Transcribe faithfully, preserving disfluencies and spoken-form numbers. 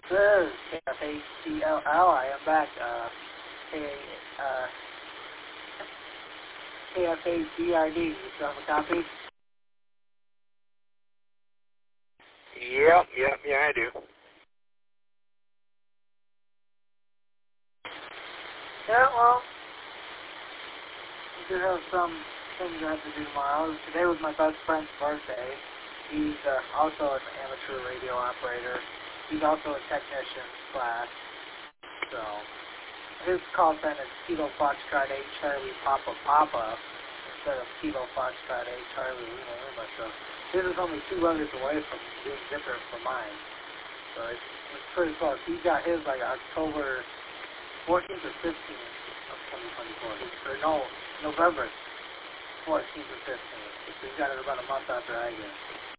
This is K F A C L L. I am back. Uh, K, uh, K F A D R D. You still have a copy? Yep, yep, yeah, I do. Yeah, well, we do have some things I have to do tomorrow. Today was my best friend's birthday. He's uh, also an amateur radio operator. He's also a technician class. So his call sign is Kilo Foxtrot eight Charlie Papa Papa instead of Kilo Foxtrot eight Charlie Lima Lima. So his is only two letters away from being different from mine. So it's, it's pretty close. He got his like October fourteenth or fifteenth of twenty twenty-four. Or no, November fourteenth or fifteenth. So he got it about a month after I did.